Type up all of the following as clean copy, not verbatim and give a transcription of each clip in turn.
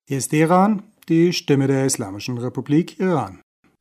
Hier ist Iran, die Stimme der Islamischen Republik Iran.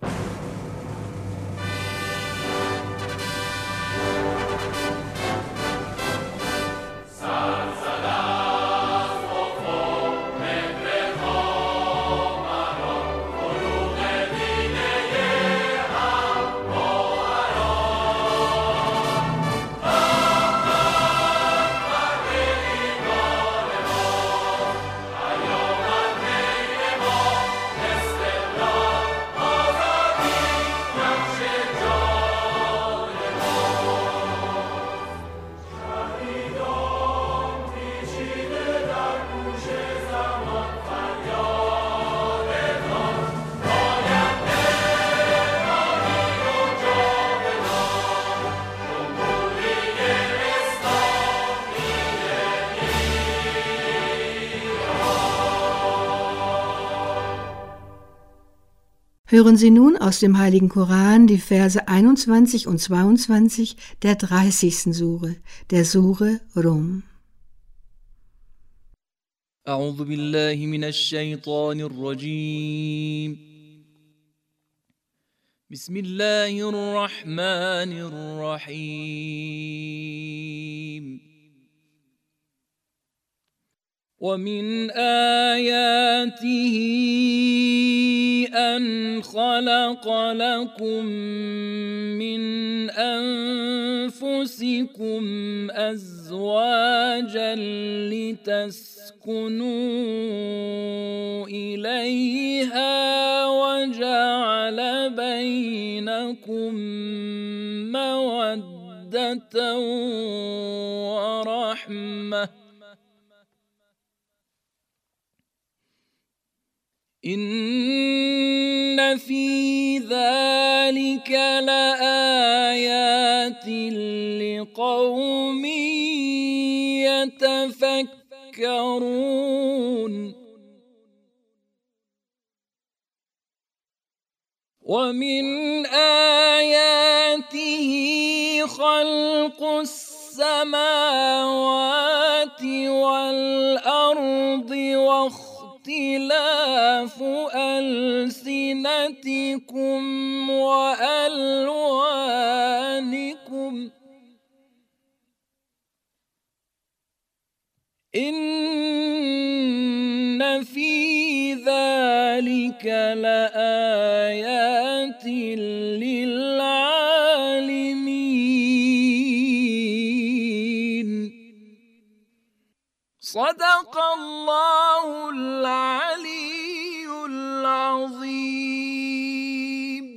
Hören Sie nun aus dem Heiligen Koran die Verse 21 und 22 der 30. Sure, der Sure Rum. أعوذ بالله من الشيطان الرجيم بسم الله الرحمن الرحيم ومن آياته أن خلق لكم من أنفسكم أزواجا لتسكنوا إليها وجعل بينكم مودة ورحمة إن في ذلك لآيات لقوم يتفكرون ومن آياته خلق السماوات والأرض واختلاف ألسنتكم وألوانكم إن في ذلك لآيات للعالمين صدق الله العلي العظيم.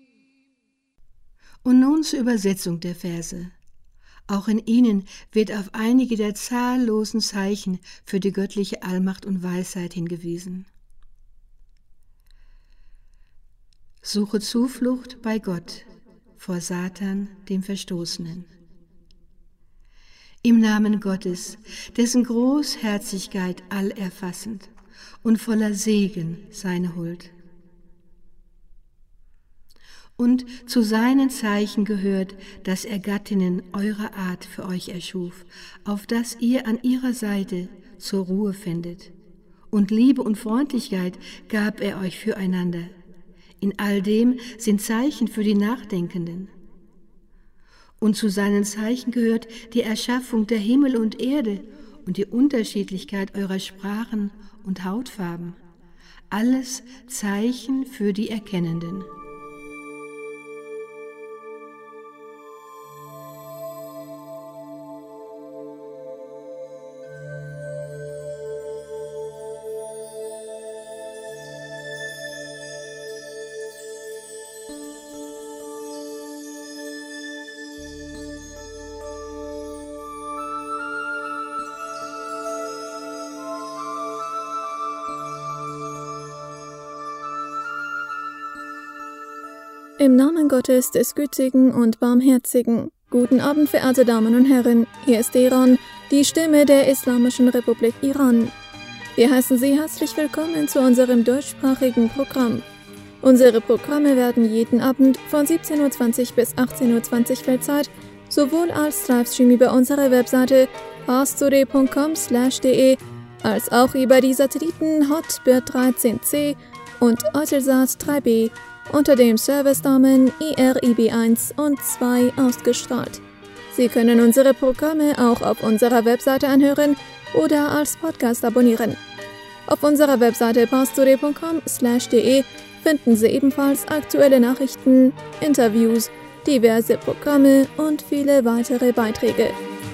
Und nun zur Übersetzung der Verse. Auch in ihnen wird auf einige der zahllosen Zeichen für die göttliche Allmacht und Weisheit hingewiesen. Suche Zuflucht bei Gott vor Satan, dem Verstoßenen. Im Namen Gottes, dessen Großherzigkeit allerfassend und voller Segen seine Huld. Und zu seinen Zeichen gehört, dass er Gattinnen eurer Art für euch erschuf, auf dass ihr an ihrer Seite zur Ruhe findet. Und Liebe und Freundlichkeit gab er euch füreinander. In all dem sind Zeichen für die Nachdenkenden. Und zu seinen Zeichen gehört die Erschaffung der Himmel und Erde und die Unterschiedlichkeit eurer Sprachen und Hautfarben. Alles Zeichen für die Erkennenden. Im Namen Gottes, des Gütigen und Barmherzigen. Guten Abend, verehrte Damen und Herren. Hier ist Iran, die Stimme der Islamischen Republik Iran. Wir heißen Sie herzlich willkommen zu unserem deutschsprachigen Programm. Unsere Programme werden jeden Abend von 17:20 bis 18:20 Weltzeit sowohl als Livestream über unsere Webseite fasttoday.com/de als auch über die Satelliten Hotbird 13C und Eutelsat 3B unter dem Servicenamen IRIB1 und 2 ausgestrahlt. Sie können unsere Programme auch auf unserer Webseite anhören oder als Podcast abonnieren. Auf unserer Webseite pastore.com/de finden Sie ebenfalls aktuelle Nachrichten, Interviews, diverse Programme und viele weitere Beiträge.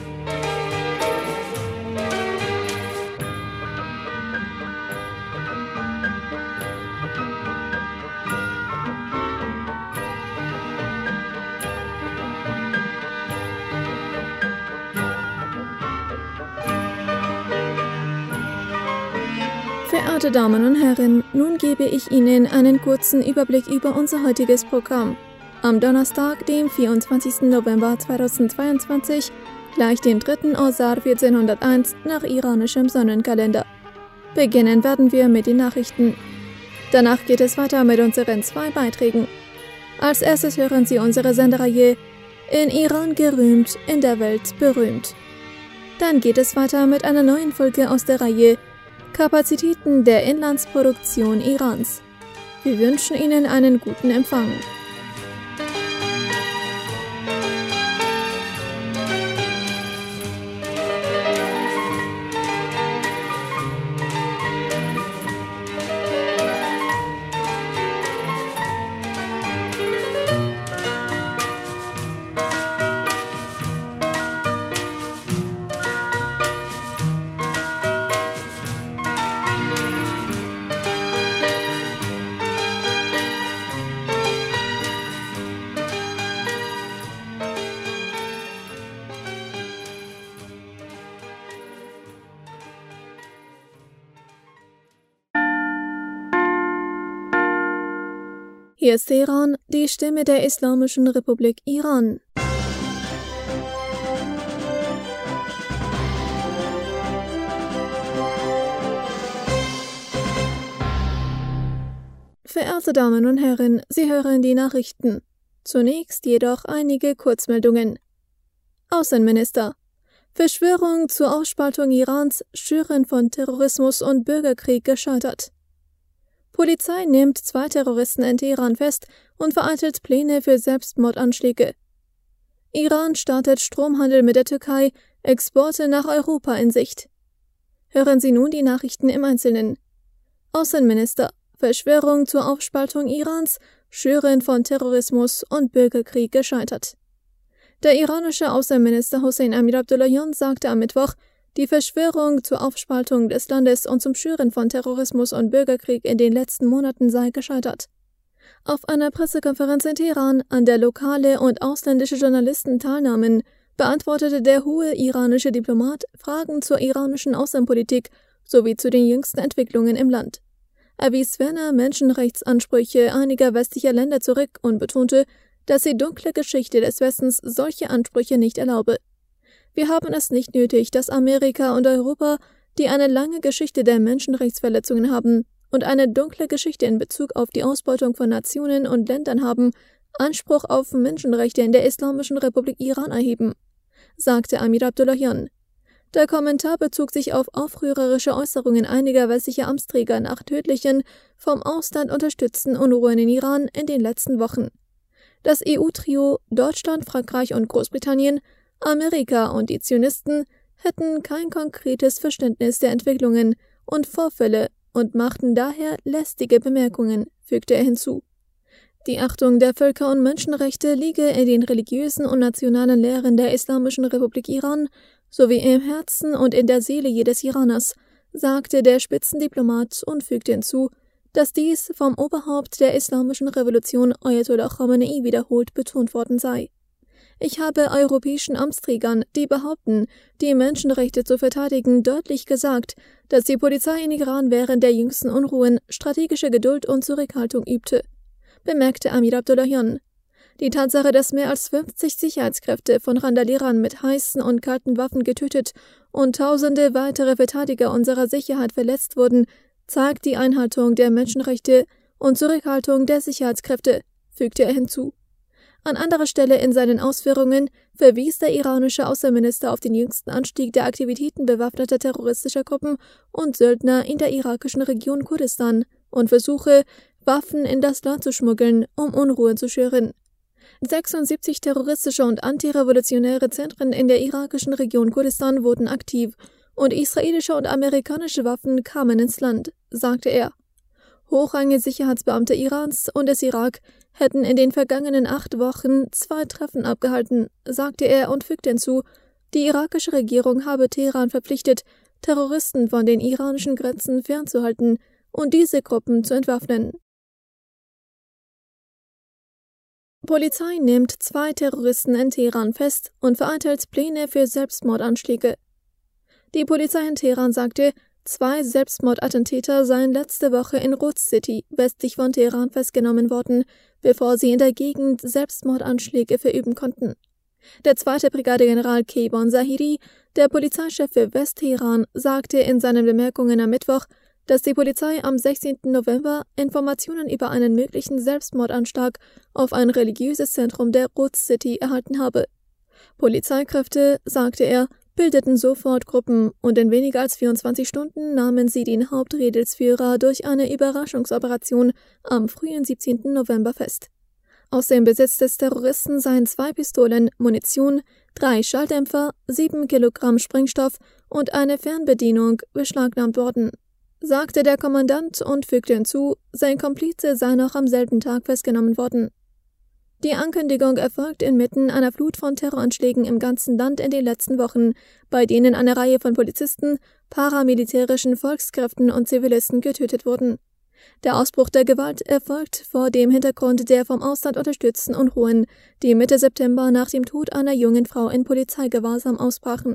Verehrte Damen und Herren, nun gebe ich Ihnen einen kurzen Überblick über unser heutiges Programm. Am Donnerstag, dem 24. November 2022, gleich dem 3. Osar 1401 nach iranischem Sonnenkalender. Beginnen werden wir mit den Nachrichten. Danach geht es weiter mit unseren 2 Beiträgen. Als erstes hören Sie unsere Sendereihe In Iran gerühmt, in der Welt berühmt. Dann geht es weiter mit einer neuen Folge aus der Reihe Kapazitäten der Inlandsproduktion Irans. Wir wünschen Ihnen einen guten Empfang. Hier ist Teheran, die Stimme der Islamischen Republik Iran. Verehrte Damen und Herren, Sie hören die Nachrichten. Zunächst jedoch einige Kurzmeldungen. Außenminister: Verschwörung zur Aufspaltung Irans, Schüren von Terrorismus und Bürgerkrieg gescheitert. Polizei nimmt 2 Terroristen in Teheran fest und vereitelt Pläne für Selbstmordanschläge. Iran startet Stromhandel mit der Türkei, Exporte nach Europa in Sicht. Hören Sie nun die Nachrichten im Einzelnen. Außenminister: Verschwörung zur Aufspaltung Irans, Schüren von Terrorismus und Bürgerkrieg gescheitert. Der iranische Außenminister Hossein Amir Abdullahian sagte am Mittwoch, die Verschwörung zur Aufspaltung des Landes und zum Schüren von Terrorismus und Bürgerkrieg in den letzten Monaten sei gescheitert. Auf einer Pressekonferenz in Teheran, an der lokale und ausländische Journalisten teilnahmen, beantwortete der hohe iranische Diplomat Fragen zur iranischen Außenpolitik sowie zu den jüngsten Entwicklungen im Land. Er wies ferner Menschenrechtsansprüche einiger westlicher Länder zurück und betonte, dass die dunkle Geschichte des Westens solche Ansprüche nicht erlaube. Wir haben es nicht nötig, dass Amerika und Europa, die eine lange Geschichte der Menschenrechtsverletzungen haben und eine dunkle Geschichte in Bezug auf die Ausbeutung von Nationen und Ländern haben, Anspruch auf Menschenrechte in der Islamischen Republik Iran erheben, sagte Amir Abdullahian. Der Kommentar bezog sich auf aufrührerische Äußerungen einiger westlicher Amtsträger nach tödlichen, vom Ausland unterstützten Unruhen in Iran in den letzten Wochen. Das EU-Trio Deutschland, Frankreich und Großbritannien, Amerika und die Zionisten hätten kein konkretes Verständnis der Entwicklungen und Vorfälle und machten daher lästige Bemerkungen, fügte er hinzu. Die Achtung der Völker- und Menschenrechte liege in den religiösen und nationalen Lehren der Islamischen Republik Iran sowie im Herzen und in der Seele jedes Iraners, sagte der Spitzendiplomat und fügte hinzu, dass dies vom Oberhaupt der Islamischen Revolution Ayatollah Khamenei wiederholt betont worden sei. Ich habe europäischen Amtsträgern, die behaupten, die Menschenrechte zu verteidigen, deutlich gesagt, dass die Polizei in Iran während der jüngsten Unruhen strategische Geduld und Zurückhaltung übte, bemerkte Amir Abdullahian. Die Tatsache, dass mehr als 50 Sicherheitskräfte von Randalierern mit heißen und kalten Waffen getötet und tausende weitere Verteidiger unserer Sicherheit verletzt wurden, zeigt die Einhaltung der Menschenrechte und Zurückhaltung der Sicherheitskräfte, fügte er hinzu. An anderer Stelle in seinen Ausführungen verwies der iranische Außenminister auf den jüngsten Anstieg der Aktivitäten bewaffneter terroristischer Gruppen und Söldner in der irakischen Region Kurdistan und Versuche, Waffen in das Land zu schmuggeln, um Unruhe zu schüren. 76 terroristische und antirevolutionäre Zentren in der irakischen Region Kurdistan wurden aktiv und israelische und amerikanische Waffen kamen ins Land, sagte er. Hochrangige Sicherheitsbeamte Irans und des Irak hätten in den vergangenen 8 Wochen 2 Treffen abgehalten, sagte er und fügte hinzu, die irakische Regierung habe Teheran verpflichtet, Terroristen von den iranischen Grenzen fernzuhalten und diese Gruppen zu entwaffnen. Polizei nimmt 2 Terroristen in Teheran fest und vereitelt Pläne für Selbstmordanschläge. Die Polizei in Teheran sagte, 2 Selbstmordattentäter seien letzte Woche in Ruz City, westlich von Teheran, festgenommen worden, bevor sie in der Gegend Selbstmordanschläge verüben konnten. Der 2. Brigadegeneral Keyban Zahiri, der Polizeichef für West-Teheran, sagte in seinen Bemerkungen am Mittwoch, dass die Polizei am 16. November Informationen über einen möglichen Selbstmordanschlag auf ein religiöses Zentrum der Ruz City erhalten habe. Polizeikräfte, sagte er, bildeten sofort Gruppen und in weniger als 24 Stunden nahmen sie den Hauptredelsführer durch eine Überraschungsoperation am frühen 17. November fest. Aus dem Besitz des Terroristen seien 2 Pistolen, Munition, 3 Schalldämpfer, 7 Kilogramm Sprengstoff und eine Fernbedienung beschlagnahmt worden, sagte der Kommandant und fügte hinzu, sein Komplize sei noch am selben Tag festgenommen worden. Die Ankündigung erfolgt inmitten einer Flut von Terroranschlägen im ganzen Land in den letzten Wochen, bei denen eine Reihe von Polizisten, paramilitärischen Volkskräften und Zivilisten getötet wurden. Der Ausbruch der Gewalt erfolgt vor dem Hintergrund der vom Ausland unterstützten Unruhen, die Mitte September nach dem Tod einer jungen Frau in Polizeigewahrsam ausbrachen.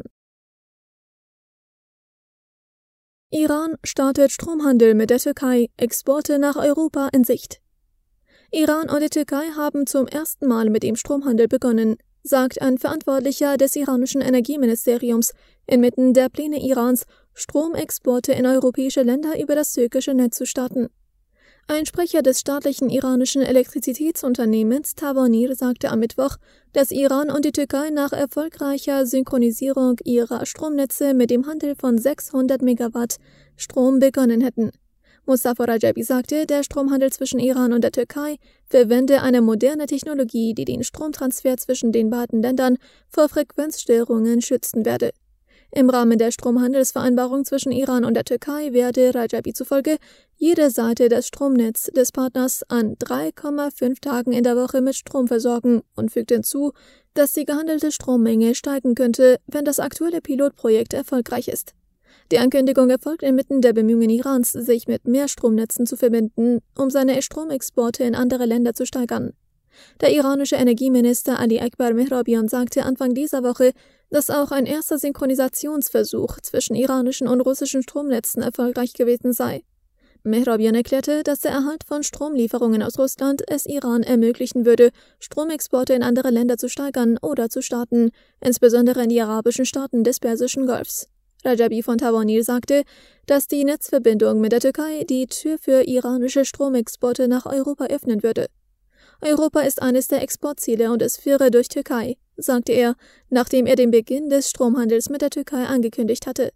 Iran startet Stromhandel mit der Türkei, Exporte nach Europa in Sicht. Iran und die Türkei haben zum ersten Mal mit dem Stromhandel begonnen, sagt ein Verantwortlicher des iranischen Energieministeriums inmitten der Pläne Irans, Stromexporte in europäische Länder über das türkische Netz zu starten. Ein Sprecher des staatlichen iranischen Elektrizitätsunternehmens Tavanir sagte am Mittwoch, dass Iran und die Türkei nach erfolgreicher Synchronisierung ihrer Stromnetze mit dem Handel von 600 Megawatt Strom begonnen hätten. Mustafa Rajabi sagte, der Stromhandel zwischen Iran und der Türkei verwende eine moderne Technologie, die den Stromtransfer zwischen den beiden Ländern vor Frequenzstörungen schützen werde. Im Rahmen der Stromhandelsvereinbarung zwischen Iran und der Türkei werde Rajabi zufolge jede Seite das Stromnetz des Partners an 3,5 Tagen in der Woche mit Strom versorgen und fügte hinzu, dass die gehandelte Strommenge steigen könnte, wenn das aktuelle Pilotprojekt erfolgreich ist. Die Ankündigung erfolgt inmitten der Bemühungen Irans, sich mit mehr Stromnetzen zu verbinden, um seine Stromexporte in andere Länder zu steigern. Der iranische Energieminister Ali Akbar Mehrabian sagte Anfang dieser Woche, dass auch ein erster Synchronisationsversuch zwischen iranischen und russischen Stromnetzen erfolgreich gewesen sei. Mehrabian erklärte, dass der Erhalt von Stromlieferungen aus Russland es Iran ermöglichen würde, Stromexporte in andere Länder zu steigern oder zu starten, insbesondere in die arabischen Staaten des Persischen Golfs. Rajabi von Tavanir sagte, dass die Netzverbindung mit der Türkei die Tür für iranische Stromexporte nach Europa öffnen würde. Europa ist eines der Exportziele und es führe durch Türkei, sagte er, nachdem er den Beginn des Stromhandels mit der Türkei angekündigt hatte.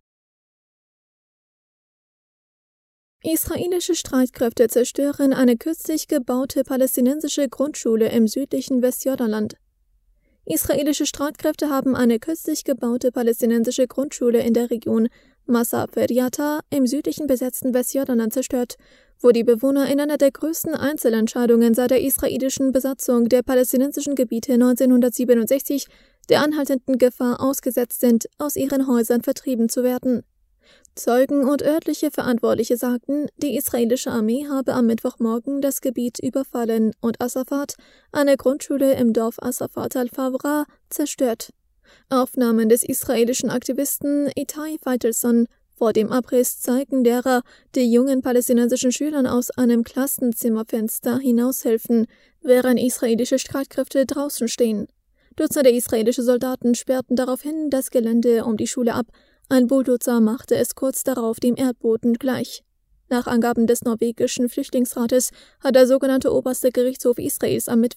Israelische Streitkräfte zerstören eine kürzlich gebaute palästinensische Grundschule im südlichen Westjordanland. Israelische Streitkräfte haben eine kürzlich gebaute palästinensische Grundschule in der Region Massa-Feryata im südlichen besetzten Westjordanland zerstört, wo die Bewohner in einer der größten Einzelentscheidungen seit der israelischen Besatzung der palästinensischen Gebiete 1967 der anhaltenden Gefahr ausgesetzt sind, aus ihren Häusern vertrieben zu werden. Zeugen und örtliche Verantwortliche sagten, die israelische Armee habe am Mittwochmorgen das Gebiet überfallen und Asafat, eine Grundschule im Dorf Asafat al-Fawra, zerstört. Aufnahmen des israelischen Aktivisten Itai Feitelson vor dem Abriss zeigen derer, die jungen palästinensischen Schülern aus einem Klassenzimmerfenster hinaushelfen, während israelische Streitkräfte draußen stehen. Dutzende israelische Soldaten sperrten daraufhin das Gelände um die Schule ab. Ein Bulldozer machte es kurz darauf dem Erdboden gleich. Nach Angaben des norwegischen Flüchtlingsrates hat der sogenannte Oberste Gerichtshof Israels am Mittwoch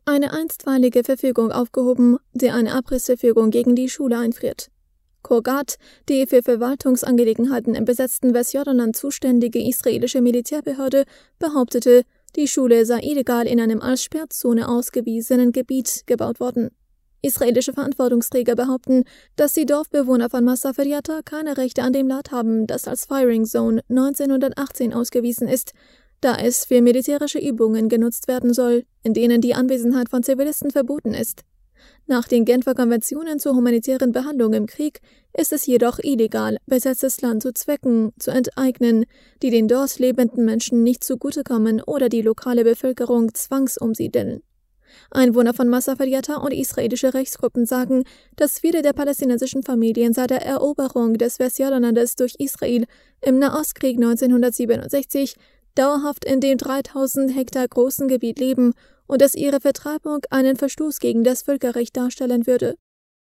eine einstweilige Verfügung aufgehoben, die eine Abrissverfügung gegen die Schule einfriert. Kogat, die für Verwaltungsangelegenheiten im besetzten Westjordanland zuständige israelische Militärbehörde, behauptete, die Schule sei illegal in einem als Sperrzone ausgewiesenen Gebiet gebaut worden. Israelische Verantwortungsträger behaupten, dass die Dorfbewohner von Masafer Yatta keine Rechte an dem Land haben, das als Firing Zone 1918 ausgewiesen ist, da es für militärische Übungen genutzt werden soll, in denen die Anwesenheit von Zivilisten verboten ist. Nach den Genfer Konventionen zur humanitären Behandlung im Krieg ist es jedoch illegal, besetztes Land zu Zwecken zu enteignen, die den dort lebenden Menschen nicht zugutekommen oder die lokale Bevölkerung zwangsumsiedeln. Einwohner von Masafer Yatta und israelische Rechtsgruppen sagen, dass viele der palästinensischen Familien seit der Eroberung des Westjordanlandes durch Israel im Nahostkrieg 1967 dauerhaft in dem 3000 Hektar großen Gebiet leben und dass ihre Vertreibung einen Verstoß gegen das Völkerrecht darstellen würde.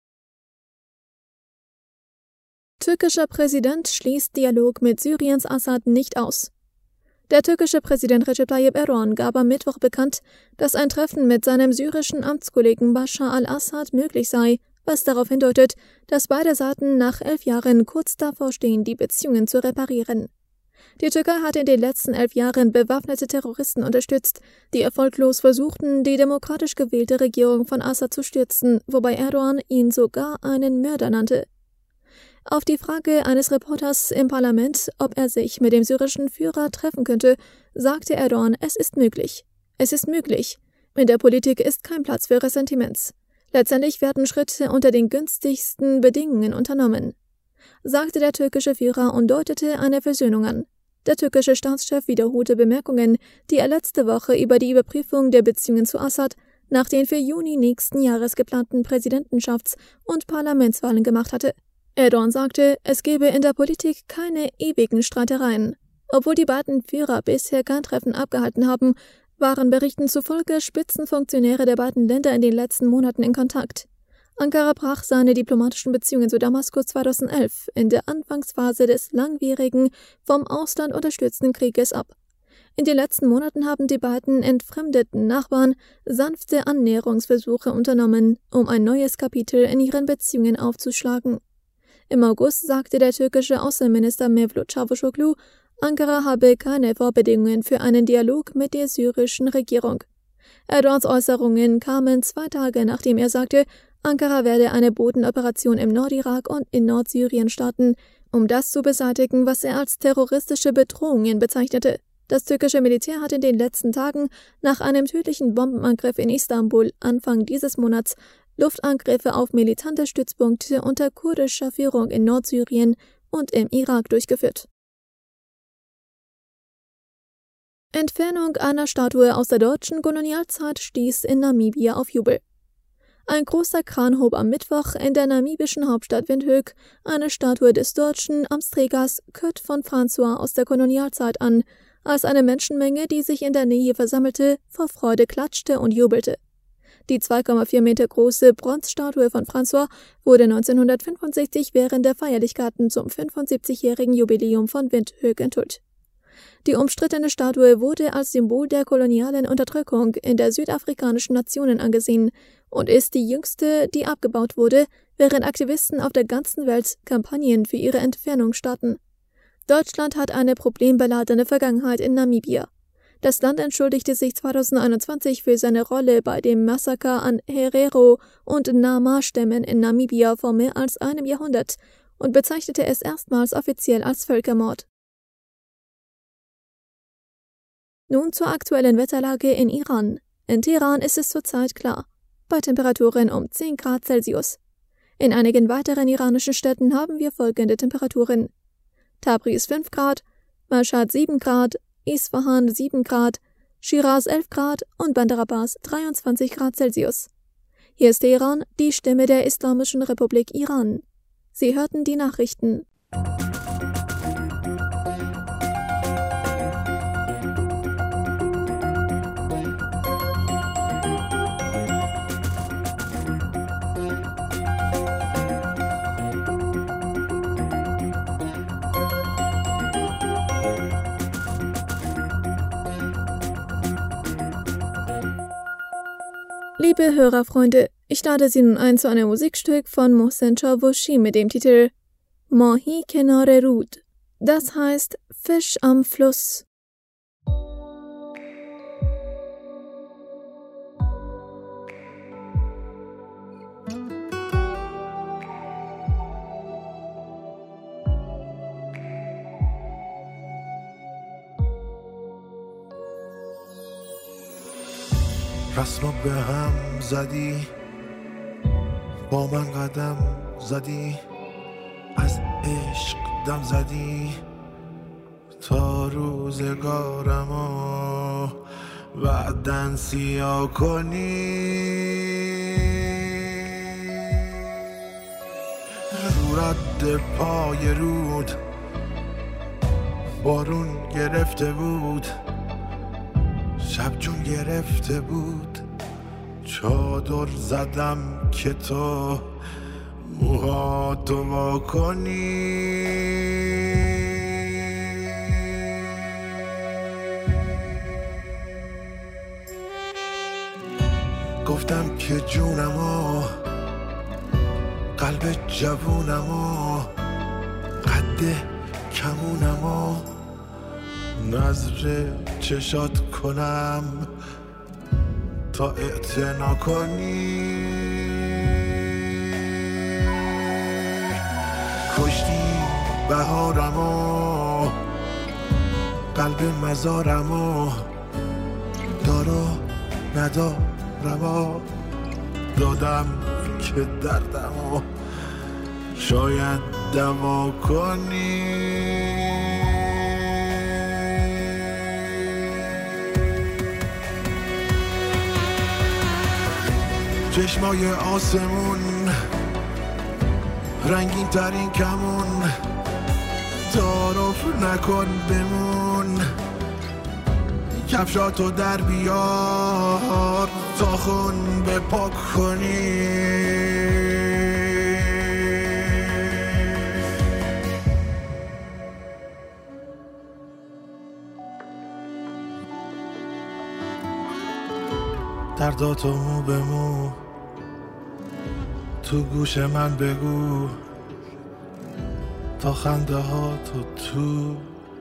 Türkischer Präsident schließt Dialog mit Syriens Assad nicht aus. Der türkische Präsident Recep Tayyip Erdogan gab am Mittwoch bekannt, dass ein Treffen mit seinem syrischen Amtskollegen Bashar al-Assad möglich sei, was darauf hindeutet, dass beide Seiten nach 11 Jahren kurz davor stehen, die Beziehungen zu reparieren. Die Türkei hat in den letzten 11 Jahren bewaffnete Terroristen unterstützt, die erfolglos versuchten, die demokratisch gewählte Regierung von Assad zu stürzen, wobei Erdogan ihn sogar einen Mörder nannte. Auf die Frage eines Reporters im Parlament, ob er sich mit dem syrischen Führer treffen könnte, sagte Erdogan, es ist möglich. Es ist möglich. In der Politik ist kein Platz für Ressentiments. Letztendlich werden Schritte unter den günstigsten Bedingungen unternommen, sagte der türkische Führer und deutete eine Versöhnung an. Der türkische Staatschef wiederholte Bemerkungen, die er letzte Woche über die Überprüfung der Beziehungen zu Assad nach den für Juni nächsten Jahres geplanten Präsidentschafts- und Parlamentswahlen gemacht hatte. Erdogan sagte, es gebe in der Politik keine ewigen Streitereien. Obwohl die beiden Führer bisher kein Treffen abgehalten haben, waren Berichten zufolge Spitzenfunktionäre der beiden Länder in den letzten Monaten in Kontakt. Ankara brach seine diplomatischen Beziehungen zu Damaskus 2011 in der Anfangsphase des langwierigen, vom Ausland unterstützten Krieges ab. In den letzten Monaten haben die beiden entfremdeten Nachbarn sanfte Annäherungsversuche unternommen, um ein neues Kapitel in ihren Beziehungen aufzuschlagen. Im August sagte der türkische Außenminister Mevlut Çavuşoğlu, Ankara habe keine Vorbedingungen für einen Dialog mit der syrischen Regierung. Erdogans Äußerungen kamen 2 Tage, nachdem er sagte, Ankara werde eine Bodenoperation im Nordirak und in Nordsyrien starten, um das zu beseitigen, was er als terroristische Bedrohungen bezeichnete. Das türkische Militär hat in den letzten Tagen nach einem tödlichen Bombenangriff in Istanbul Anfang dieses Monats Luftangriffe auf militante Stützpunkte unter kurdischer Führung in Nordsyrien und im Irak durchgeführt. Entfernung einer Statue aus der deutschen Kolonialzeit stieß in Namibia auf Jubel. Ein großer Kran hob am Mittwoch in der namibischen Hauptstadt Windhoek eine Statue des deutschen Amtsträgers Kurt von François aus der Kolonialzeit an, als eine Menschenmenge, die sich in der Nähe versammelte, vor Freude klatschte und jubelte. Die 2,4 Meter große Bronzestatue von François wurde 1965 während der Feierlichkeiten zum 75-jährigen Jubiläum von Windhoek enthüllt. Die umstrittene Statue wurde als Symbol der kolonialen Unterdrückung in der südafrikanischen Nationen angesehen und ist die jüngste, die abgebaut wurde, während Aktivisten auf der ganzen Welt Kampagnen für ihre Entfernung starten. Deutschland hat eine problembeladene Vergangenheit in Namibia. Das Land entschuldigte sich 2021 für seine Rolle bei dem Massaker an Herero- und Nama-Stämmen in Namibia vor mehr als einem Jahrhundert und bezeichnete es erstmals offiziell als Völkermord. Nun zur aktuellen Wetterlage in Iran. In Teheran ist es zurzeit klar, bei Temperaturen um 10 Grad Celsius. In einigen weiteren iranischen Städten haben wir folgende Temperaturen: Tabriz 5 Grad, Mashhad 7 Grad, Isfahan 7 Grad, Shiraz 11 Grad und Bandar Abbas 23 Grad Celsius. Hier ist Teheran, die Stimme der Islamischen Republik Iran. Sie hörten die Nachrichten. Liebe Hörerfreunde, ich lade Sie nun ein zu einem Musikstück von Mohsen Chawashi mit dem Titel Mahi Kenare Rud. Das heißt Fisch am Fluss. رسمو به هم زدی با من قدم زدی از عشق دم زدی تا روزگارمو بعدن سیاه کنی رو رد پای رود بارون گرفته بود شب جون گرفته بود چادر زدم که تو موهاتو وا کنی گفتم که جونمو قلب جوونمو قد کمونمو نظر چشات کنم تا اعتنا کنی کشتی بهارمو قلب مزارمو دارو ندارمو دادم که دردمو شاید دوا کنی چشمای آسمون رنگین ترین کمون تعارف نکن بمون کفشاتو در بیار تا خون بپاک کنی درداتو مو به مو تو گوش من بگو تا خنده ها تو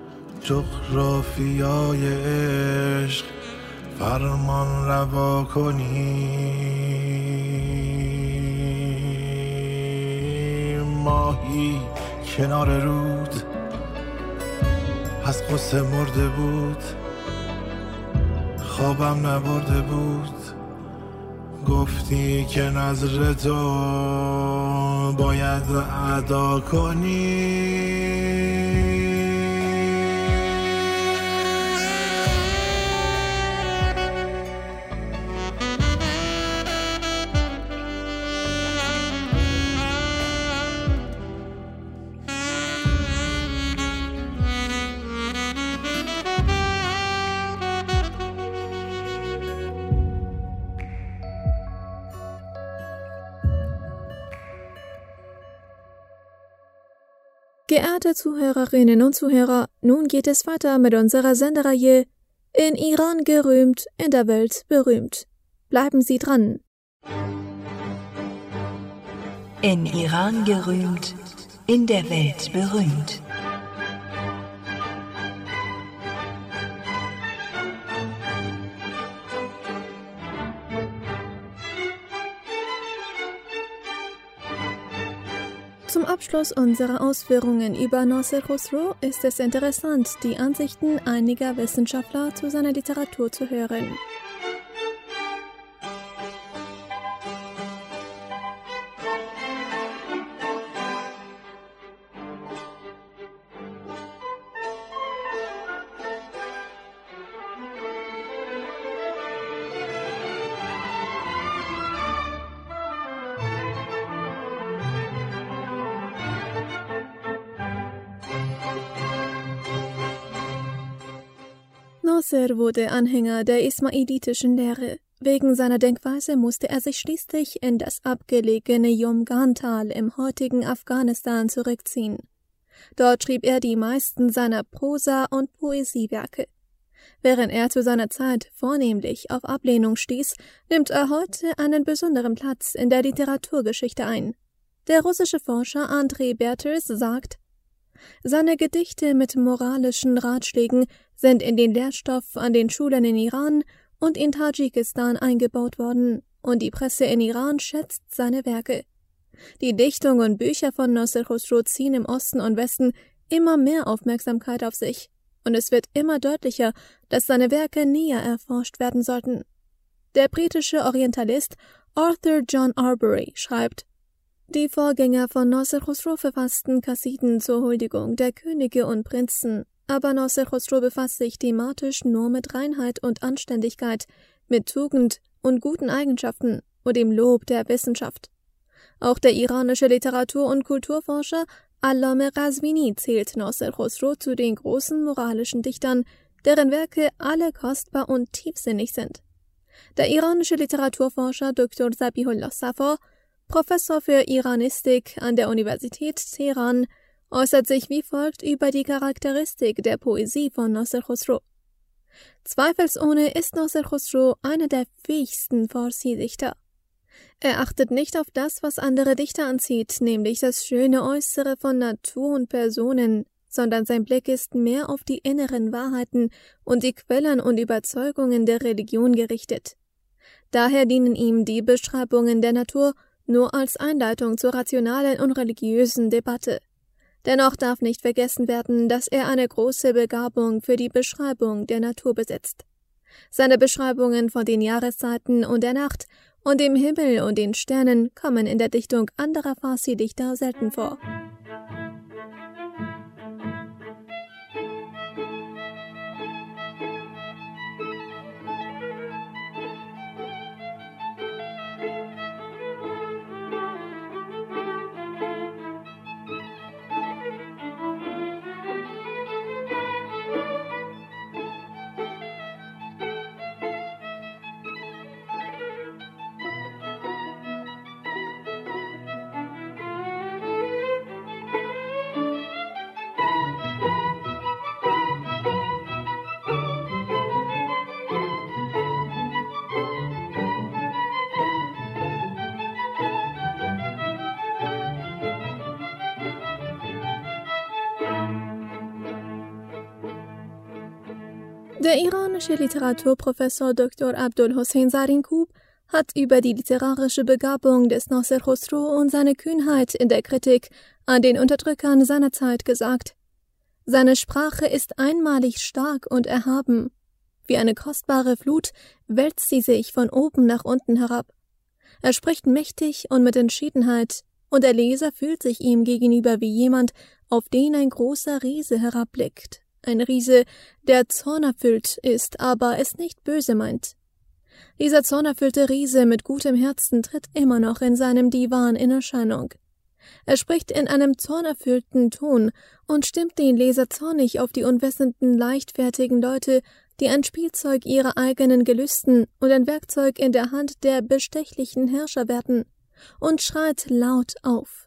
جغرافیای عشق فرمان روا کنی ماهی کنار رود از قصه مرده بود خوابم نبرده بود گفتی که نظر تو باید ادا کنی Geehrte Zuhörerinnen und Zuhörer, nun geht es weiter mit unserer Sendereihe In Iran gerühmt, in der Welt berühmt. Bleiben Sie dran. In Iran gerühmt, in der Welt berühmt. Zum Abschluss unserer Ausführungen über Nasser Khosrow ist es interessant, die Ansichten einiger Wissenschaftler zu seiner Literatur zu hören. Nasser wurde Anhänger der ismailitischen Lehre. Wegen seiner Denkweise musste er sich schließlich in das abgelegene Yomgan-Tal im heutigen Afghanistan zurückziehen. Dort schrieb er die meisten seiner Prosa- und Poesiewerke. Während er zu seiner Zeit vornehmlich auf Ablehnung stieß, nimmt er heute einen besonderen Platz in der Literaturgeschichte ein. Der russische Forscher Andrei Bertels sagt, seine Gedichte mit moralischen Ratschlägen sind in den Lehrstoff an den Schulen in Iran und in Tadschikistan eingebaut worden, und die Presse in Iran schätzt seine Werke. Die Dichtung und Bücher von Nasser Khosrow ziehen im Osten und Westen immer mehr Aufmerksamkeit auf sich, und es wird immer deutlicher, dass seine Werke näher erforscht werden sollten. Der britische Orientalist Arthur John Arbery schreibt, die Vorgänger von Nasser Khosrow verfassten Kasiden zur Huldigung der Könige und Prinzen, aber Nasser Khosrow befasst sich thematisch nur mit Reinheit und Anständigkeit, mit Tugend und guten Eigenschaften und dem Lob der Wissenschaft. Auch der iranische Literatur- und Kulturforscher Allame Ghazvini zählt Nasser Khosrow zu den großen moralischen Dichtern, deren Werke alle kostbar und tiefsinnig sind. Der iranische Literaturforscher Dr. Zabihullah Safar, Professor für Iranistik an der Universität Teheran, äußert sich wie folgt über die Charakteristik der Poesie von Nasser Khosrow. Zweifelsohne ist Nasser Khosrow einer der fähigsten Farsi-Dichter. Er achtet nicht auf das, was andere Dichter anzieht, nämlich das schöne Äußere von Natur und Personen, sondern sein Blick ist mehr auf die inneren Wahrheiten und die Quellen und Überzeugungen der Religion gerichtet. Daher dienen ihm die Beschreibungen der Natur nur als Einleitung zur rationalen und religiösen Debatte. Dennoch darf nicht vergessen werden, dass er eine große Begabung für die Beschreibung der Natur besitzt. Seine Beschreibungen von den Jahreszeiten und der Nacht und dem Himmel und den Sternen kommen in der Dichtung anderer Farsi-Dichter selten vor. Der iranische Literaturprofessor Dr. Abdul Hossein Zarinkub hat über die literarische Begabung des Nasser Khosrow und seine Kühnheit in der Kritik an den Unterdrückern seiner Zeit gesagt: Seine Sprache ist einmalig stark und erhaben. Wie eine kostbare Flut wälzt sie sich von oben nach unten herab. Er spricht mächtig und mit Entschiedenheit, und der Leser fühlt sich ihm gegenüber wie jemand, auf den ein großer Riese herabblickt. Ein Riese, der zornerfüllt ist, aber es nicht böse meint. Dieser zornerfüllte Riese mit gutem Herzen tritt immer noch in seinem Divan in Erscheinung. Er spricht in einem zornerfüllten Ton und stimmt den Leser zornig auf die unwissenden, leichtfertigen Leute, die ein Spielzeug ihrer eigenen Gelüsten und ein Werkzeug in der Hand der bestechlichen Herrscher werden, und schreit laut auf.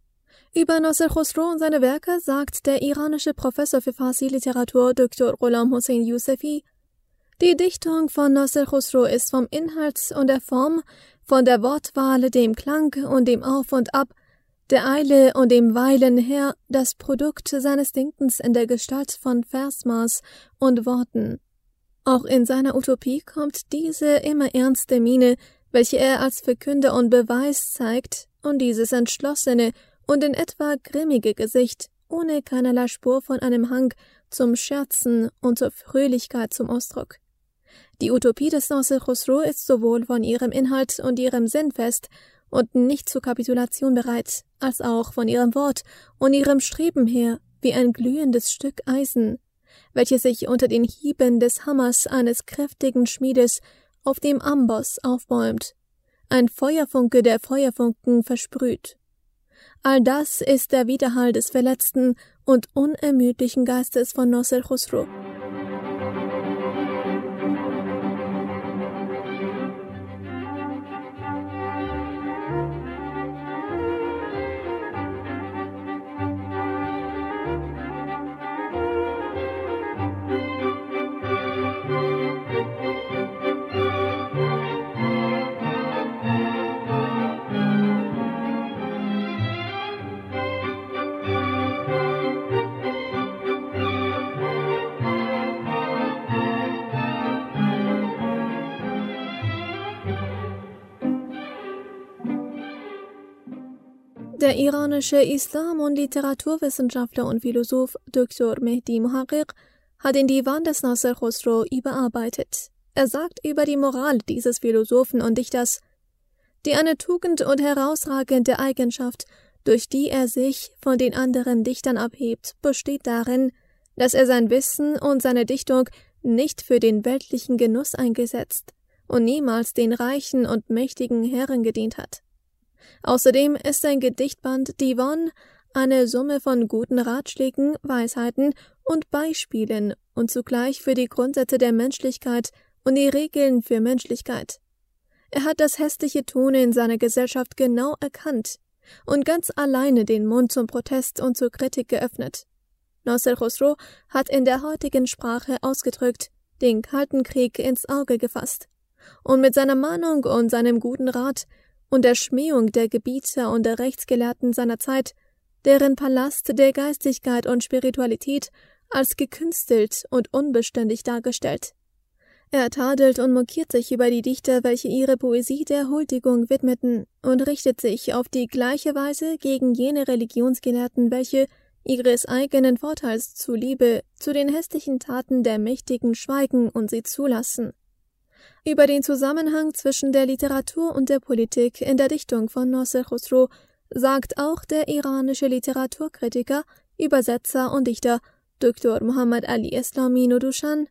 Über Nasser Khosrow und seine Werke sagt der iranische Professor für Farsi-Literatur Dr. Ghulam Hossein Yousefi: Die Dichtung von Nasser Khosrow ist vom Inhalt und der Form, von der Wortwahl, dem Klang und dem Auf und Ab, der Eile und dem Weilen her das Produkt seines Denkens in der Gestalt von Versmaß und Worten. Auch in seiner Utopie kommt diese immer ernste Miene, welche er als Verkünder und Beweis zeigt, und dieses entschlossene und in etwa grimmige Gesicht, ohne keinerlei Spur von einem Hang zum Scherzen und zur Fröhlichkeit zum Ausdruck. Die Utopie des Nasser Khosrow ist sowohl von ihrem Inhalt und ihrem Sinn fest und nicht zur Kapitulation bereit, als auch von ihrem Wort und ihrem Streben her wie ein glühendes Stück Eisen, welches sich unter den Hieben des Hammers eines kräftigen Schmiedes auf dem Amboss aufbäumt, ein Feuerfunke, der Feuerfunken versprüht. All das ist der Widerhall des verletzten und unermüdlichen Geistes von Nasser Khosrow. Der iranische Islam- und Literaturwissenschaftler und Philosoph Dr. Mehdi Mohaqiq hat den Divan des Nasser Khosrow überarbeitet. Er sagt über die Moral dieses Philosophen und Dichters: Die eine Tugend und herausragende Eigenschaft, durch die er sich von den anderen Dichtern abhebt, besteht darin, dass er sein Wissen und seine Dichtung nicht für den weltlichen Genuss eingesetzt und niemals den reichen und mächtigen Herren gedient hat. Außerdem ist sein Gedichtband Divan eine Summe von guten Ratschlägen, Weisheiten und Beispielen und zugleich für die Grundsätze der Menschlichkeit und die Regeln für Menschlichkeit. Er hat das hässliche Tun in seiner Gesellschaft genau erkannt und ganz alleine den Mund zum Protest und zur Kritik geöffnet. Nasser Khosrow hat in der heutigen Sprache ausgedrückt den Kalten Krieg ins Auge gefasst und mit seiner Mahnung und seinem guten Rat und der Schmähung der Gebieter und der Rechtsgelehrten seiner Zeit, deren Palast der Geistigkeit und Spiritualität als gekünstelt und unbeständig dargestellt. Er tadelt und mokiert sich über die Dichter, welche ihre Poesie der Huldigung widmeten, und richtet sich auf die gleiche Weise gegen jene Religionsgelehrten, welche ihres eigenen Vorteils zuliebe zu den hässlichen Taten der Mächtigen schweigen und sie zulassen. Über den Zusammenhang zwischen der Literatur und der Politik in der Dichtung von Nasser Khosrow sagt auch der iranische Literaturkritiker, Übersetzer und Dichter Dr. Muhammad Ali Eslami Nodushan: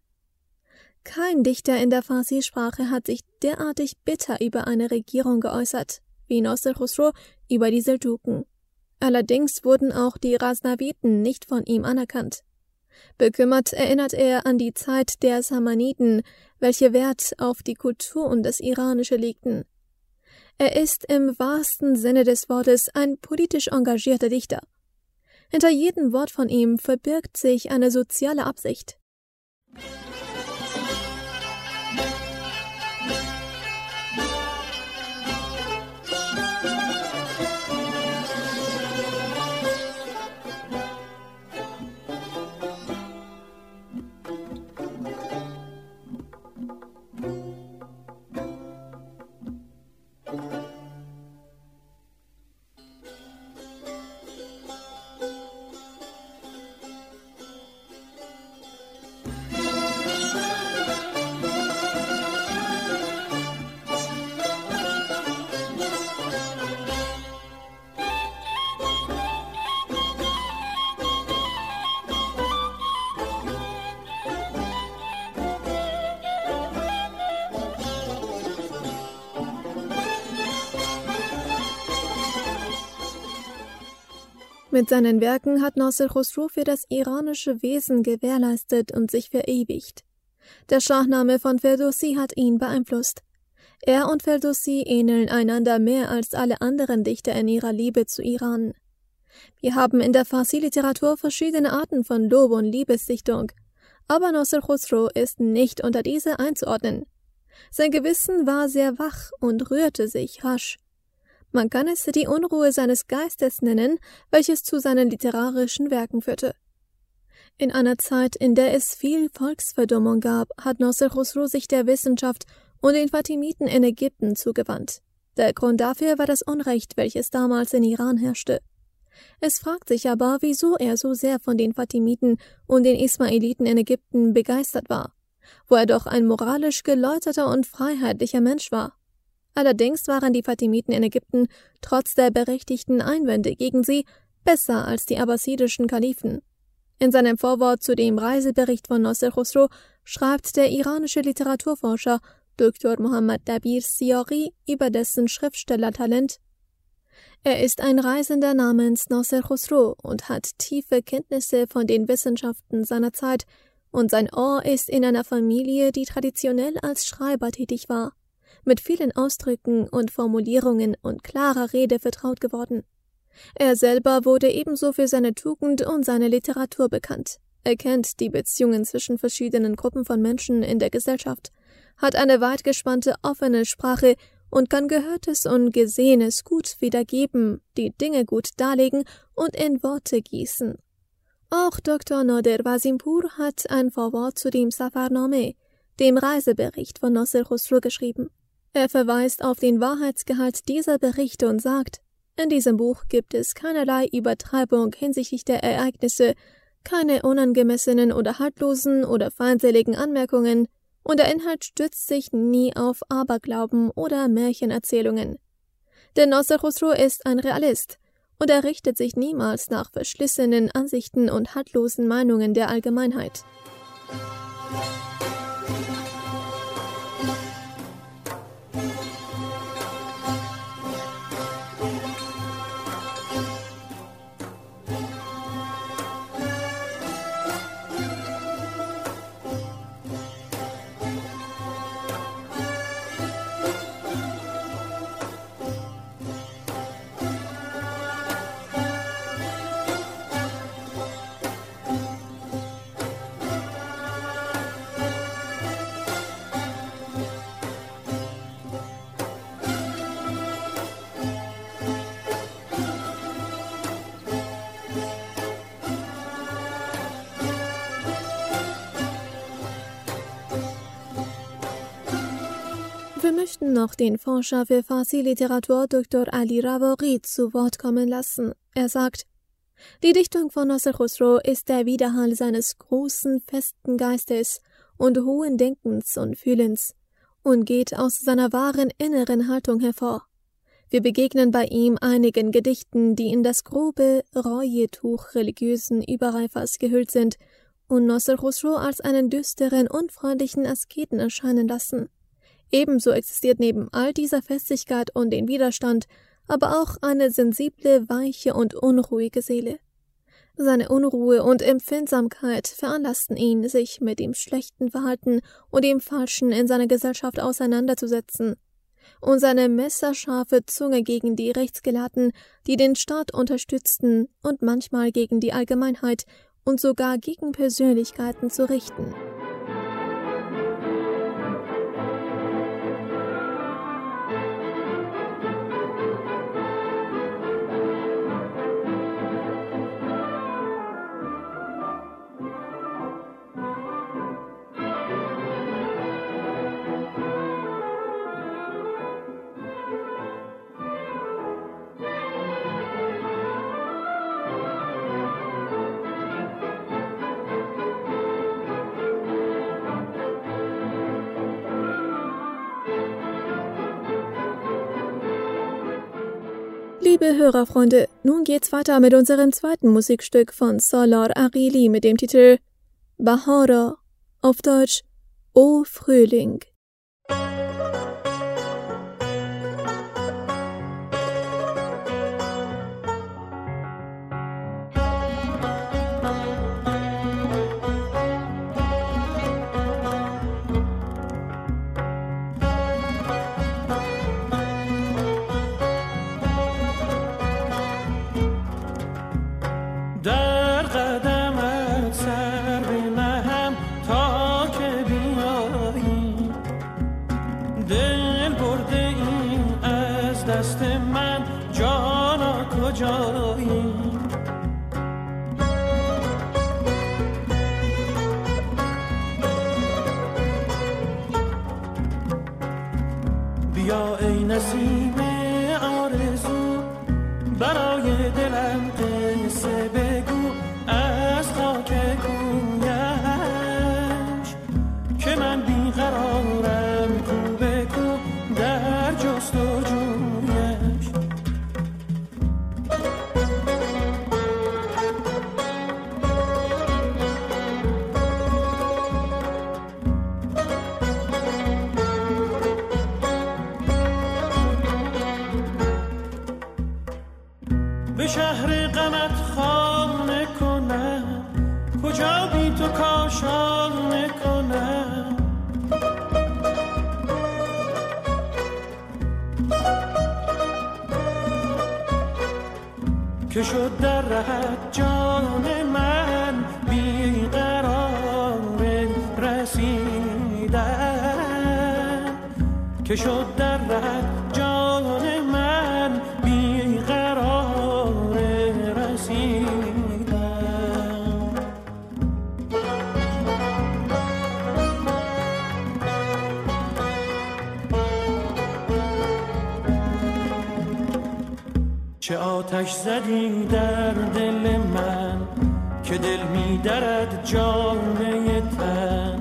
Kein Dichter in der Farsi-Sprache hat sich derartig bitter über eine Regierung geäußert, wie Nasser Khosrow über die Seldschuken. Allerdings wurden auch die Ghaznawiden nicht von ihm anerkannt. Bekümmert erinnert er an die Zeit der Samaniden, welche Wert auf die Kultur und das Iranische legten. Er ist im wahrsten Sinne des Wortes ein politisch engagierter Dichter. Hinter jedem Wort von ihm verbirgt sich eine soziale Absicht. Mit seinen Werken hat Nasser Khosrow für das iranische Wesen gewährleistet und sich verewigt. Der Schachname von Ferdowsi hat ihn beeinflusst. Er und Ferdowsi ähneln einander mehr als alle anderen Dichter in ihrer Liebe zu Iran. Wir haben in der Farsi-Literatur verschiedene Arten von Lob- und Liebesdichtung, aber Nasser Khosrow ist nicht unter diese einzuordnen. Sein Gewissen war sehr wach und rührte sich rasch. Man kann es die Unruhe seines Geistes nennen, welches zu seinen literarischen Werken führte. In einer Zeit, in der es viel Volksverdummung gab, hat Nasser Khosrow sich der Wissenschaft und den Fatimiten in Ägypten zugewandt. Der Grund dafür war das Unrecht, welches damals in Iran herrschte. Es fragt sich aber, wieso er so sehr von den Fatimiten und den Ismailiten in Ägypten begeistert war, wo er doch ein moralisch geläuterter und freiheitlicher Mensch war. Allerdings waren die Fatimiten in Ägypten trotz der berechtigten Einwände gegen sie besser als die abbasidischen Kalifen. In seinem Vorwort zu dem Reisebericht von Nasser Khosrow schreibt der iranische Literaturforscher Dr. Mohammad Dabir Siaghi über dessen Schriftstellertalent: Er ist ein Reisender namens Nasser Khosrow und hat tiefe Kenntnisse von den Wissenschaften seiner Zeit, und sein Ohr ist in einer Familie, die traditionell als Schreiber tätig war, mit vielen Ausdrücken und Formulierungen und klarer Rede vertraut geworden. Er selber wurde ebenso für seine Tugend und seine Literatur bekannt. Er kennt die Beziehungen zwischen verschiedenen Gruppen von Menschen in der Gesellschaft, hat eine weit gespannte, offene Sprache und kann Gehörtes und Gesehenes gut wiedergeben, die Dinge gut darlegen und in Worte gießen. Auch Dr. Nader Wazimpur hat ein Vorwort zu dem Safarname, dem Reisebericht von Nasser Khosrow, geschrieben. Er verweist auf den Wahrheitsgehalt dieser Berichte und sagt: In diesem Buch gibt es keinerlei Übertreibung hinsichtlich der Ereignisse, keine unangemessenen oder haltlosen oder feindseligen Anmerkungen, und der Inhalt stützt sich nie auf Aberglauben oder Märchenerzählungen. Denn Nasser Khosrow ist ein Realist, und er richtet sich niemals nach verschlissenen Ansichten und haltlosen Meinungen der Allgemeinheit. Wir möchten noch den Forscher für Farsi-Literatur Dr. Ali Rawaghi zu Wort kommen lassen. Er sagt, die Dichtung von Nasser Khosrow ist der Widerhall seines großen, festen Geistes und hohen Denkens und Fühlens und geht aus seiner wahren inneren Haltung hervor. Wir begegnen bei ihm einigen Gedichten, die in das grobe Reuetuch religiösen Übereifers gehüllt sind und Nasser Khosrow als einen düsteren, unfreundlichen Asketen erscheinen lassen. Ebenso existiert neben all dieser Festigkeit und dem Widerstand aber auch eine sensible, weiche und unruhige Seele. Seine Unruhe und Empfindsamkeit veranlassten ihn, sich mit dem schlechten Verhalten und dem Falschen in seiner Gesellschaft auseinanderzusetzen. Und seine messerscharfe Zunge gegen die Rechtsgelehrten, die den Staat unterstützten, und manchmal gegen die Allgemeinheit und sogar gegen Persönlichkeiten zu richten. Liebe Hörerfreunde, nun geht's weiter mit unserem zweiten Musikstück von Salar Aqili mit dem Titel Bahara, auf Deutsch O Frühling. بیا ای نسیم آرزو برای دلم قصه بگو از خاک کویش که من بیقرارم کو به کو در جستجویش به شهر غمت خانه کنم کجا بی تو کاشانه کنم که شد در رهت جان من بیقرار رسیدن که شد در رهت جان من بیقرار رسیدن چه آتش زدی در دل من که دل می درد جامه تن.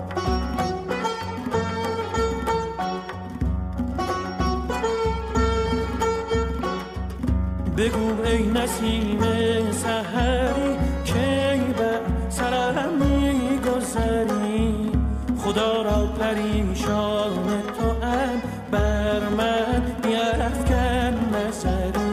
بگو ای نسیم سحری کی بر سرم می گذری، خدا را پریشان تو ام بر من بیفکن نظری.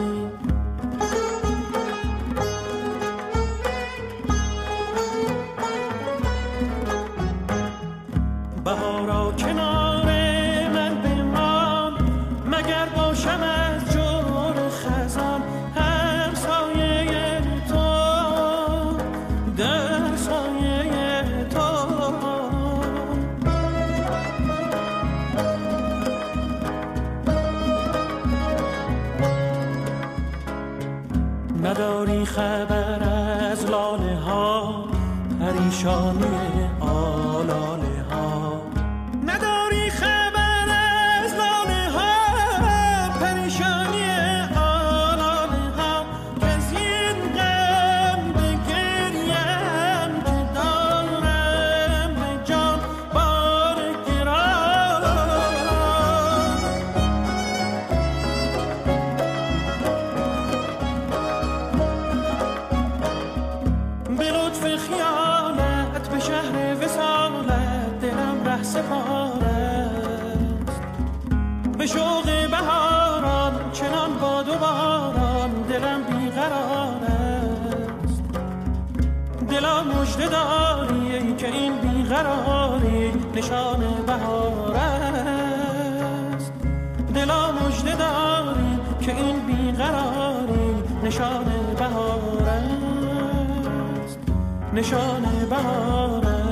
بهارا کنار من بمان مگر باشم از جور خزان، همسایه تو در سایه تو. نداری خبر از لاله ها پریشانی آلاله ها، نداری خبر از لاله ها پریشانی آلاله ها، که از این غم بگریم که دارم به جان بار گران. به لطف خیالت به شهر وصالت دلم ره سپار است، به شوق بهاران چنان باد و باران دلم بیقرار است. دلا مژده داری که این بیقراری نشان بهار است، دلا مژده داری که این بیقراری نشان بهار است، نشان بهار است.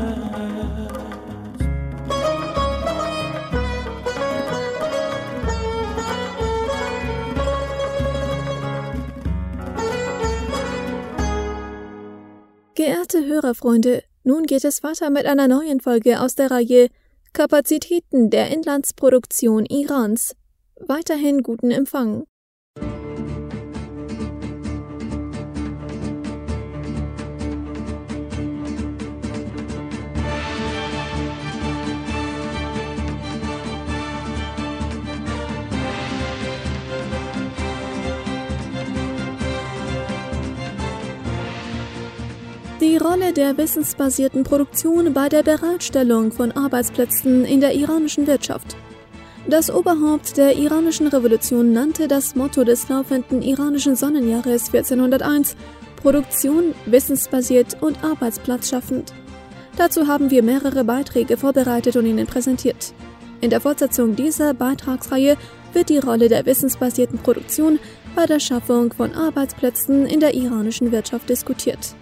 Geehrte Hörerfreunde, nun geht es weiter mit einer neuen Folge aus der Reihe Kapazitäten der Inlandsproduktion Irans. Weiterhin guten Empfang. Die Rolle der wissensbasierten Produktion bei der Bereitstellung von Arbeitsplätzen in der iranischen Wirtschaft. Das Oberhaupt der iranischen Revolution nannte das Motto des laufenden iranischen Sonnenjahres 1401 Produktion, wissensbasiert und arbeitsplatzschaffend. Dazu haben wir mehrere Beiträge vorbereitet und Ihnen präsentiert. In der Fortsetzung dieser Beitragsreihe wird die Rolle der wissensbasierten Produktion bei der Schaffung von Arbeitsplätzen in der iranischen Wirtschaft diskutiert.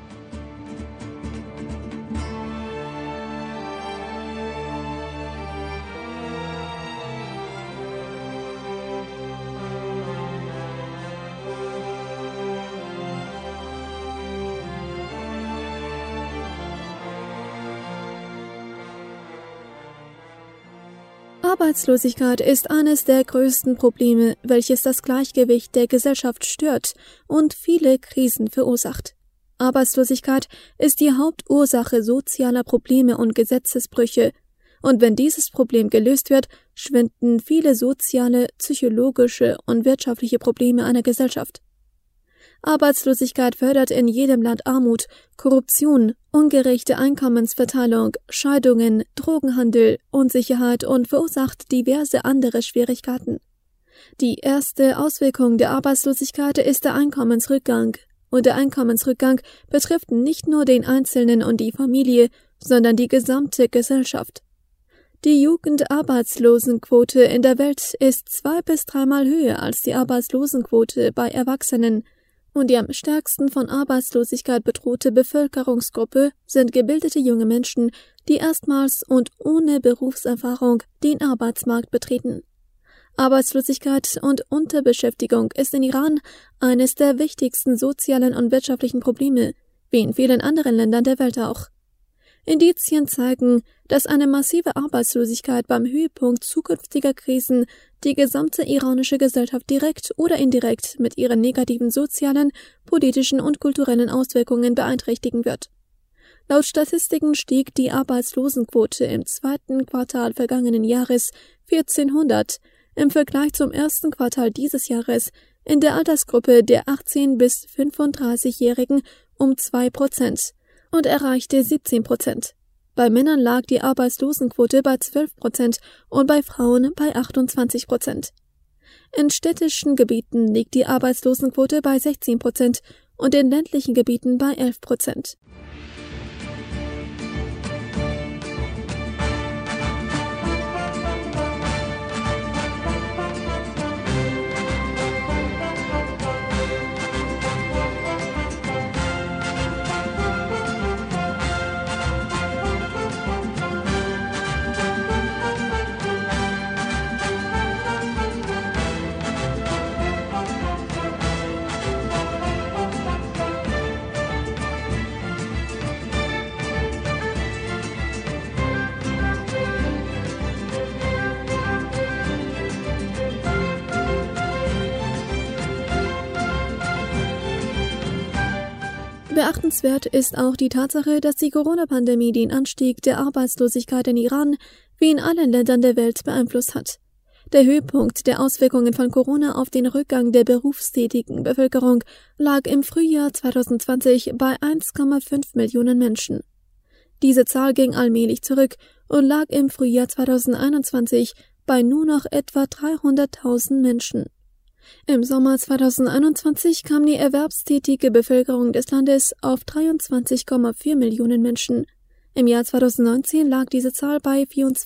Arbeitslosigkeit ist eines der größten Probleme, welches das Gleichgewicht der Gesellschaft stört und viele Krisen verursacht. Arbeitslosigkeit ist die Hauptursache sozialer Probleme und Gesetzesbrüche, und wenn dieses Problem gelöst wird, schwinden viele soziale, psychologische und wirtschaftliche Probleme einer Gesellschaft. Arbeitslosigkeit fördert in jedem Land Armut, Korruption, ungerechte Einkommensverteilung, Scheidungen, Drogenhandel, Unsicherheit und verursacht diverse andere Schwierigkeiten. Die erste Auswirkung der Arbeitslosigkeit ist der Einkommensrückgang. Und der Einkommensrückgang betrifft nicht nur den Einzelnen und die Familie, sondern die gesamte Gesellschaft. Die Jugendarbeitslosenquote in der Welt ist 2- bis 3-mal höher als die Arbeitslosenquote bei Erwachsenen. Und die am stärksten von Arbeitslosigkeit bedrohte Bevölkerungsgruppe sind gebildete junge Menschen, die erstmals und ohne Berufserfahrung den Arbeitsmarkt betreten. Arbeitslosigkeit und Unterbeschäftigung ist in Iran eines der wichtigsten sozialen und wirtschaftlichen Probleme, wie in vielen anderen Ländern der Welt auch. Indizien zeigen, dass eine massive Arbeitslosigkeit beim Höhepunkt zukünftiger Krisen die gesamte iranische Gesellschaft direkt oder indirekt mit ihren negativen sozialen, politischen und kulturellen Auswirkungen beeinträchtigen wird. Laut Statistiken stieg die Arbeitslosenquote im 2. Quartal vergangenen Jahres 1400 im Vergleich zum 1. Quartal dieses Jahres in der Altersgruppe der 18- bis 35-Jährigen um 2% und erreichte 17%. Bei Männern lag die Arbeitslosenquote bei 12% und bei Frauen bei 28%. In städtischen Gebieten liegt die Arbeitslosenquote bei 16% und in ländlichen Gebieten bei 11%. Beachtenswert ist auch die Tatsache, dass die Corona-Pandemie den Anstieg der Arbeitslosigkeit in Iran wie in allen Ländern der Welt beeinflusst hat. Der Höhepunkt der Auswirkungen von Corona auf den Rückgang der berufstätigen Bevölkerung lag im Frühjahr 2020 bei 1,5 Millionen Menschen. Diese Zahl ging allmählich zurück und lag im Frühjahr 2021 bei nur noch etwa 300.000 Menschen. Im Sommer 2021 kam die erwerbstätige Bevölkerung des Landes auf 23,4 Millionen Menschen. Im Jahr 2019 lag diese Zahl bei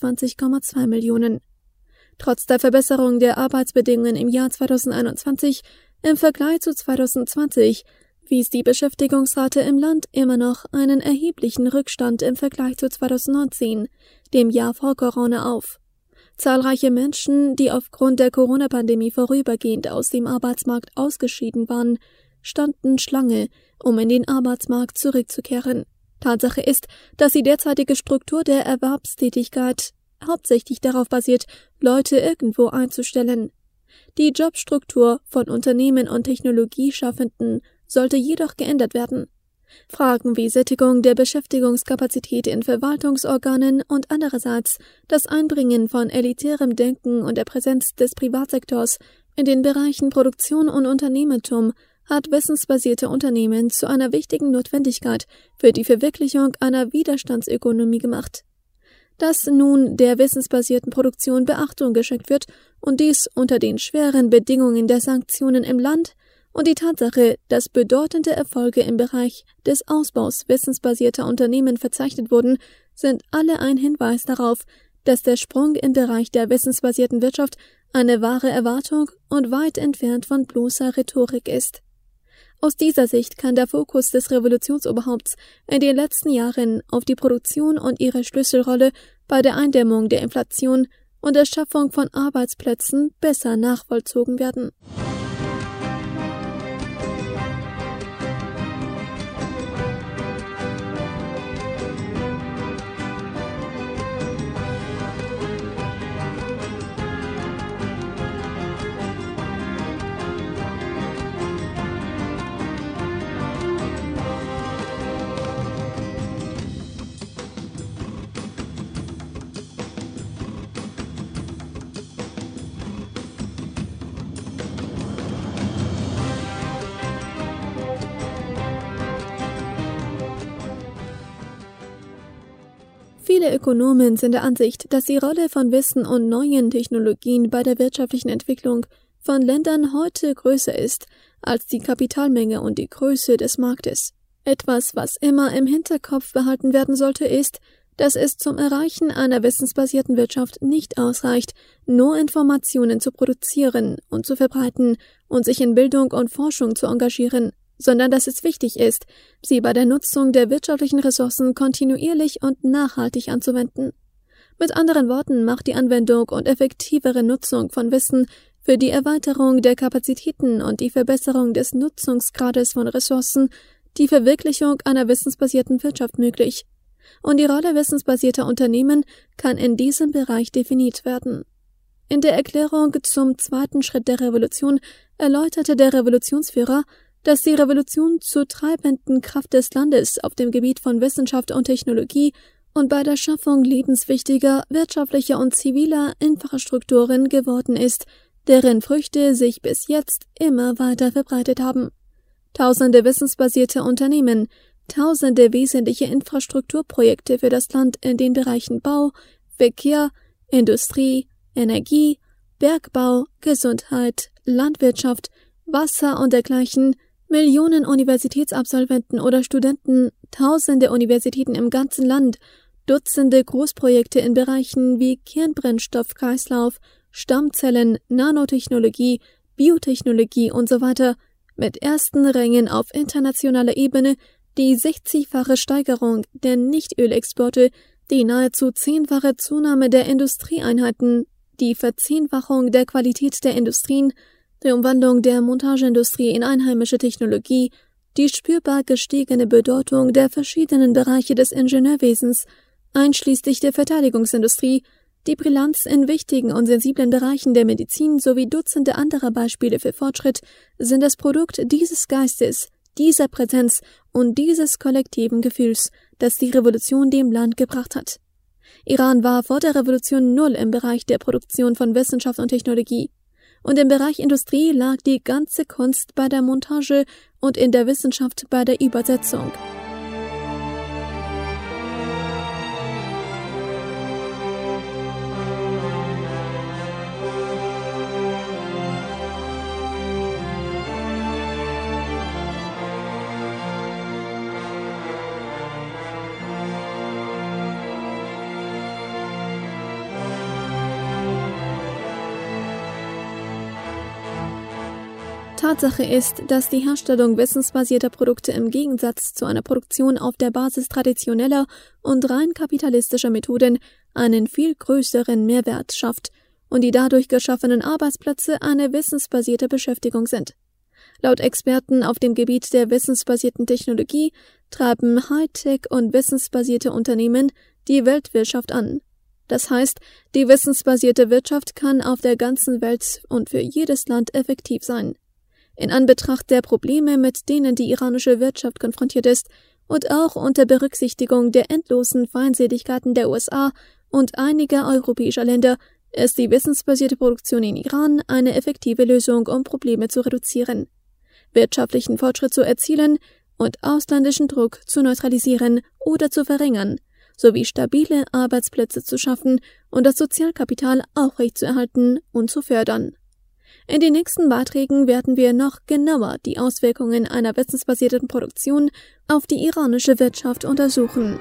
24,2 Millionen. Trotz der Verbesserung der Arbeitsbedingungen im Jahr 2021 im Vergleich zu 2020 wies die Beschäftigungsrate im Land immer noch einen erheblichen Rückstand im Vergleich zu 2019, dem Jahr vor Corona, auf. Zahlreiche Menschen, die aufgrund der Corona-Pandemie vorübergehend aus dem Arbeitsmarkt ausgeschieden waren, standen Schlange, um in den Arbeitsmarkt zurückzukehren. Tatsache ist, dass die derzeitige Struktur der Erwerbstätigkeit hauptsächlich darauf basiert, Leute irgendwo einzustellen. Die Jobstruktur von Unternehmen und Technologieschaffenden sollte jedoch geändert werden. Fragen wie Sättigung der Beschäftigungskapazität in Verwaltungsorganen und andererseits das Einbringen von elitärem Denken und der Präsenz des Privatsektors in den Bereichen Produktion und Unternehmertum hat wissensbasierte Unternehmen zu einer wichtigen Notwendigkeit für die Verwirklichung einer Widerstandsökonomie gemacht. Dass nun der wissensbasierten Produktion Beachtung geschenkt wird und dies unter den schweren Bedingungen der Sanktionen im Land und die Tatsache, dass bedeutende Erfolge im Bereich des Ausbaus wissensbasierter Unternehmen verzeichnet wurden, sind alle ein Hinweis darauf, dass der Sprung im Bereich der wissensbasierten Wirtschaft eine wahre Erwartung und weit entfernt von bloßer Rhetorik ist. Aus dieser Sicht kann der Fokus des Revolutionsoberhaupts in den letzten Jahren auf die Produktion und ihre Schlüsselrolle bei der Eindämmung der Inflation und der Schaffung von Arbeitsplätzen besser nachvollzogen werden. Viele Ökonomen sind der Ansicht, dass die Rolle von Wissen und neuen Technologien bei der wirtschaftlichen Entwicklung von Ländern heute größer ist als die Kapitalmenge und die Größe des Marktes. Etwas, was immer im Hinterkopf behalten werden sollte, ist, dass es zum Erreichen einer wissensbasierten Wirtschaft nicht ausreicht, nur Informationen zu produzieren und zu verbreiten und sich in Bildung und Forschung zu engagieren, sondern dass es wichtig ist, sie bei der Nutzung der wirtschaftlichen Ressourcen kontinuierlich und nachhaltig anzuwenden. Mit anderen Worten macht die Anwendung und effektivere Nutzung von Wissen für die Erweiterung der Kapazitäten und die Verbesserung des Nutzungsgrades von Ressourcen die Verwirklichung einer wissensbasierten Wirtschaft möglich. Und die Rolle wissensbasierter Unternehmen kann in diesem Bereich definiert werden. In der Erklärung zum zweiten Schritt der Revolution erläuterte der Revolutionsführer, dass die Revolution zur treibenden Kraft des Landes auf dem Gebiet von Wissenschaft und Technologie und bei der Schaffung lebenswichtiger wirtschaftlicher und ziviler Infrastrukturen geworden ist, deren Früchte sich bis jetzt immer weiter verbreitet haben. Tausende wissensbasierte Unternehmen, tausende wesentliche Infrastrukturprojekte für das Land in den Bereichen Bau, Verkehr, Industrie, Energie, Bergbau, Gesundheit, Landwirtschaft, Wasser und dergleichen, Millionen Universitätsabsolventen oder Studenten, tausende Universitäten im ganzen Land, Dutzende Großprojekte in Bereichen wie Kernbrennstoffkreislauf, Stammzellen, Nanotechnologie, Biotechnologie und so weiter, mit ersten Rängen auf internationaler Ebene, die 60-fache Steigerung der Nichtölexporte, die nahezu 10-fache Zunahme der Industrieeinheiten, die Verzehnfachung der Qualität der Industrien, die Umwandlung der Montageindustrie in einheimische Technologie, die spürbar gestiegene Bedeutung der verschiedenen Bereiche des Ingenieurwesens, einschließlich der Verteidigungsindustrie, die Bilanz in wichtigen und sensiblen Bereichen der Medizin sowie Dutzende anderer Beispiele für Fortschritt sind das Produkt dieses Geistes, dieser Präsenz und dieses kollektiven Gefühls, das die Revolution dem Land gebracht hat. Iran war vor der Revolution null im Bereich der Produktion von Wissenschaft und Technologie. Und im Bereich Industrie lag die ganze Kunst bei der Montage und in der Wissenschaft bei der Übersetzung. Tatsache ist, dass die Herstellung wissensbasierter Produkte im Gegensatz zu einer Produktion auf der Basis traditioneller und rein kapitalistischer Methoden einen viel größeren Mehrwert schafft und die dadurch geschaffenen Arbeitsplätze eine wissensbasierte Beschäftigung sind. Laut Experten auf dem Gebiet der wissensbasierten Technologie treiben Hightech- und wissensbasierte Unternehmen die Weltwirtschaft an. Das heißt, die wissensbasierte Wirtschaft kann auf der ganzen Welt und für jedes Land effektiv sein. In Anbetracht der Probleme, mit denen die iranische Wirtschaft konfrontiert ist und auch unter Berücksichtigung der endlosen Feindseligkeiten der USA und einiger europäischer Länder, ist die wissensbasierte Produktion in Iran eine effektive Lösung, um Probleme zu reduzieren, wirtschaftlichen Fortschritt zu erzielen und ausländischen Druck zu neutralisieren oder zu verringern, sowie stabile Arbeitsplätze zu schaffen und das Sozialkapital aufrechtzuerhalten und zu fördern. In den nächsten Beiträgen werden wir noch genauer die Auswirkungen einer wissensbasierten Produktion auf die iranische Wirtschaft untersuchen.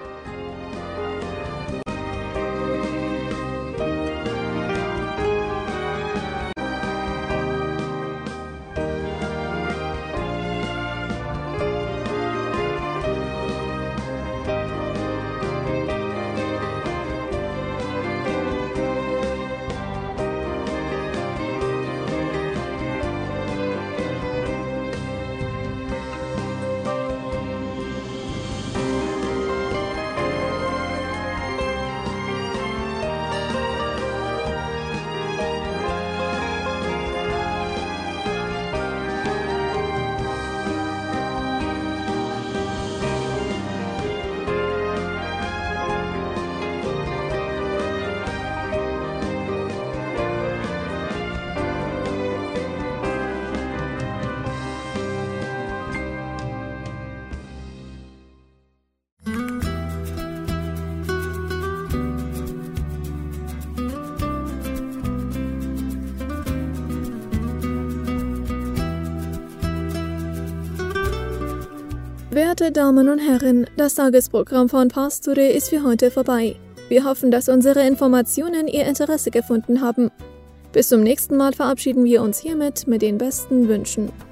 Werte Damen und Herren, das Tagesprogramm von Pars Today ist für heute vorbei. Wir hoffen, dass unsere Informationen Ihr Interesse gefunden haben. Bis zum nächsten Mal verabschieden wir uns hiermit mit den besten Wünschen.